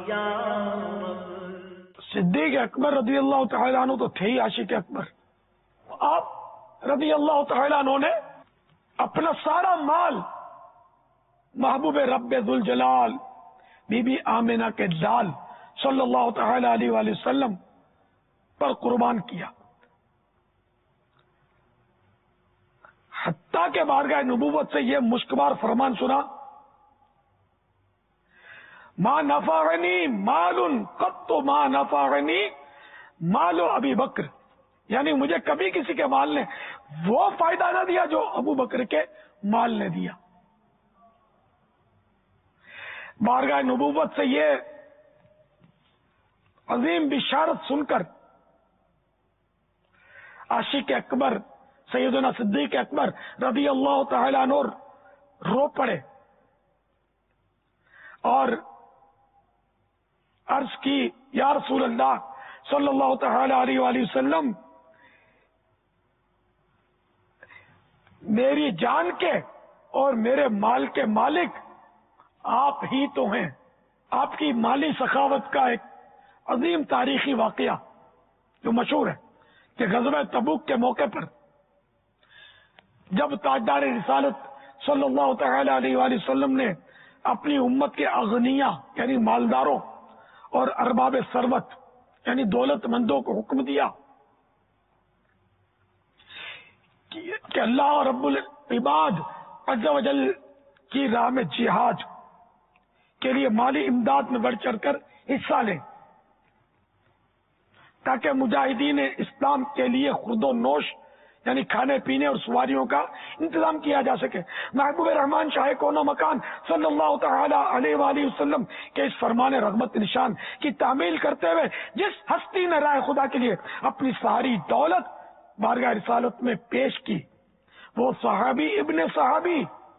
یا رب۔ صدیق اکبر رضی اللہ تعالیٰ عنہ تو تھے ہی عاشق اکبر۔ آپ رضی اللہ تعالیٰ عنہ نے اپنا سارا مال محبوب رب ذوالجلال بی بی آمنہ کے لال صلی اللہ تعالی علیہ وآلہ وسلم پر قربان کیا، حتیٰ کہ بارگاہ نبوت سے یہ مشکبار فرمان سنا، ما نفعنی مال قط ما نفعنی مال ابی بکر، یعنی مجھے کبھی کسی کے مال نے وہ فائدہ نہ دیا جو ابو بکر کے مال نے دیا۔ بارگاہ نبوت سے یہ عظیم بشارت سن کر عاشق اکبر سیدنا صدیق اکبر رضی اللہ تعالی عنہ رو پڑے اور عرض کی، یا رسول اللہ صلی اللہ تعالی علیہ وآلہ وسلم، میری جان کے اور میرے مال کے مالک آپ ہی تو ہیں۔ آپ کی مالی سخاوت کا ایک عظیم تاریخی واقعہ جو مشہور ہے کہ غزوہ تبوک کے موقع پر جب تاجدار رسالت صلی اللہ تعالی علیہ وآلہ وسلم نے اپنی امت کے اغنیاء یعنی مالداروں اور ارباب ثروت یعنی دولت مندوں کو حکم دیا کہ اللہ رب العباد عز و جل کی راہ میں جہاد کے لیے مالی امداد میں بڑھ چڑھ کر حصہ لیں، تاکہ مجاہدین اسلام کے لیے خورد و نوش یعنی کھانے پینے اور سواریوں کا انتظام کیا جا سکے۔ محبوب رحمان شاہ کون و مکان صلی اللہ تعالی علیہ وآلہ وسلم کے اس فرمان رغبت نشان کی تعمیل کرتے ہوئے جس ہستی نے راہ خدا کے لیے اپنی ساری دولت بارگاہ رسالت میں پیش کی، وہ صحابی ابن صحابی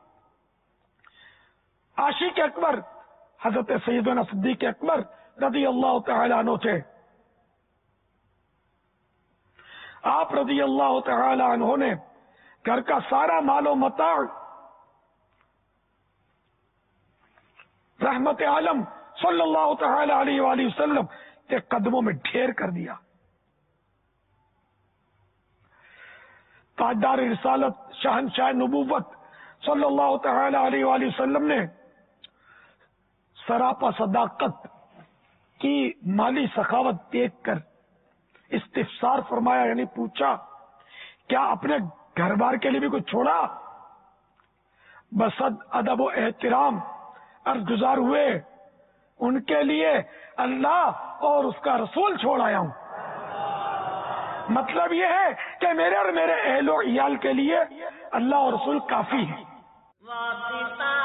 عاشق اکبر حضرت سیدنا صدیق اکبر رضی اللہ تعالی عنہ تھے۔ آپ رضی اللہ تعالی عنہ نے گھر کا سارا مال و متاع رحمت عالم صلی اللہ تعالی علیہ وآلہ وسلم کے قدموں میں ڈھیر کر دیا۔ تاجدار رسالت شہنشاہ نبوت صلی اللہ تعالی علیہ وآلہ وسلم نے سراپا صداقت کی مالی سخاوت دیکھ کر استفسار فرمایا، یعنی پوچھا کیا اپنے گھر بار کے لیے بھی کچھ چھوڑا؟ بصد ادب و احترام عرض گزار ہوئے، ان کے لیے اللہ اور اس کا رسول چھوڑ آیا ہوں۔ مطلب یہ ہے کہ میرے اور میرے اہل و عیال کے لیے اللہ اور رسول کافی ہے۔